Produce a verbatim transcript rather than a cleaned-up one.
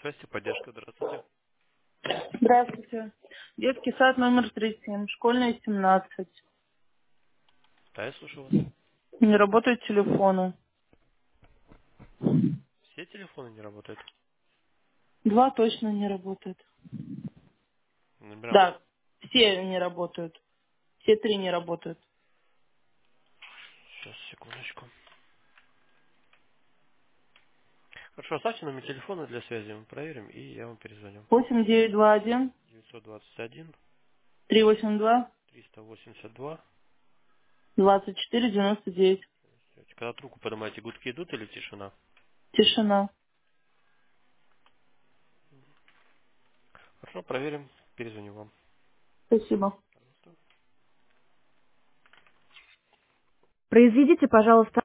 Связь и поддержка. Здравствуйте. Здравствуйте. Детский сад номер тридцать семь, школьная семнадцать. Да, я слушаю вас. Не работают телефоны. Все телефоны не работают. Два точно не работают. Номера. Да, все не работают. Все три не работают. Сейчас, секундочку. Хорошо, оставьте номер телефона для связи, мы проверим, и я вам перезвоню. Восемь девять два один девятьсот двадцать один три восемь два триста восемьдесят два. двадцать четыре девяносто девять. Когда трубку поднимаете, гудки идут или тишина? Тишина. Хорошо, проверим, перезвоню вам. Спасибо. Пожалуйста. Произведите, пожалуйста,